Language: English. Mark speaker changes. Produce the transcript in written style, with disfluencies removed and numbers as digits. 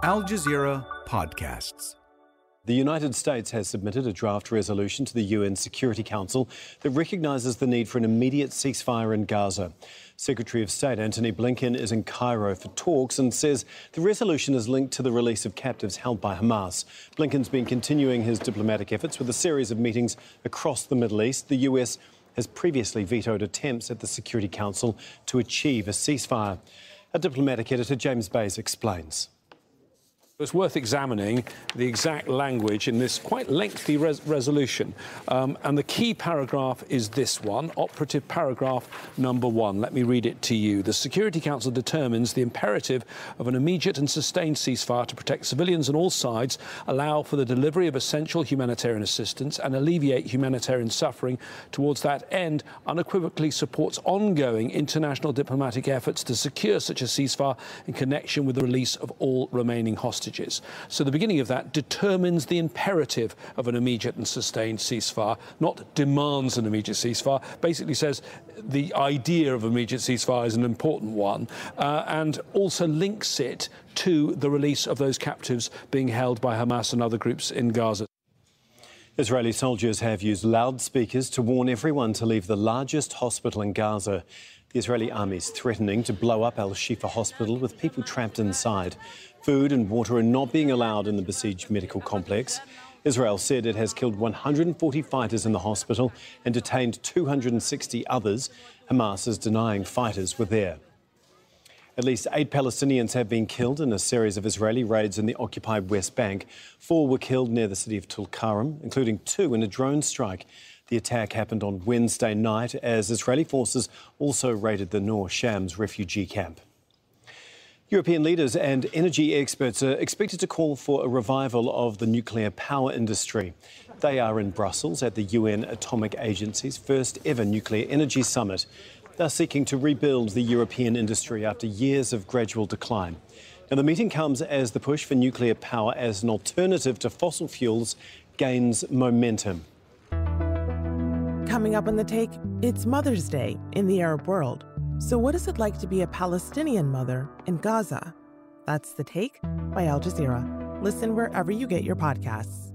Speaker 1: Al Jazeera Podcasts.
Speaker 2: The United States has submitted a draft resolution to the UN Security Council that recognises the need for an immediate ceasefire in Gaza. Secretary of State Antony Blinken is in Cairo for talks and says the resolution is linked to the release of captives held by Hamas. Blinken's been continuing his diplomatic efforts with a series of meetings across the Middle East. The US has previously vetoed attempts at the Security Council to achieve a ceasefire. Our diplomatic editor James Bays explains.
Speaker 3: It's worth examining the exact language in this quite lengthy resolution. And the key paragraph is this one, operative paragraph number 1. Let me read it to you. The Security Council determines the imperative of an immediate and sustained ceasefire to protect civilians on all sides, allow for the delivery of essential humanitarian assistance and alleviate humanitarian suffering. Towards that end, unequivocally supports ongoing international diplomatic efforts to secure such a ceasefire in connection with the release of all remaining hostages. So the beginning of that determines the imperative of an immediate and sustained ceasefire, not demands an immediate ceasefire, basically says the idea of immediate ceasefire is an important one, and also links it to the release of those captives being held by Hamas and other groups in Gaza.
Speaker 2: Israeli soldiers have used loudspeakers to warn everyone to leave the largest hospital in Gaza. The Israeli army is threatening to blow up Al-Shifa hospital with people trapped inside. Food and water are not being allowed in the besieged medical complex. Israel said it has killed 140 fighters in the hospital and detained 260 others. Hamas is denying fighters were there. At least 8 Palestinians have been killed in a series of Israeli raids in the occupied West Bank. 4 were killed near the city of Tulkarem, including 2 in a drone strike. The attack happened on Wednesday night as Israeli forces also raided the Noor Shams refugee camp. European leaders and energy experts are expected to call for a revival of the nuclear power industry. They are in Brussels at the UN Atomic Agency's first ever nuclear energy summit. They're seeking to rebuild the European industry after years of gradual decline. Now, the meeting comes as the push for nuclear power as an alternative to fossil fuels gains momentum.
Speaker 4: Coming up on The Take, it's Mother's Day in the Arab world. So what is it like to be a Palestinian mother in Gaza? That's The Take by Al Jazeera. Listen wherever you get your podcasts.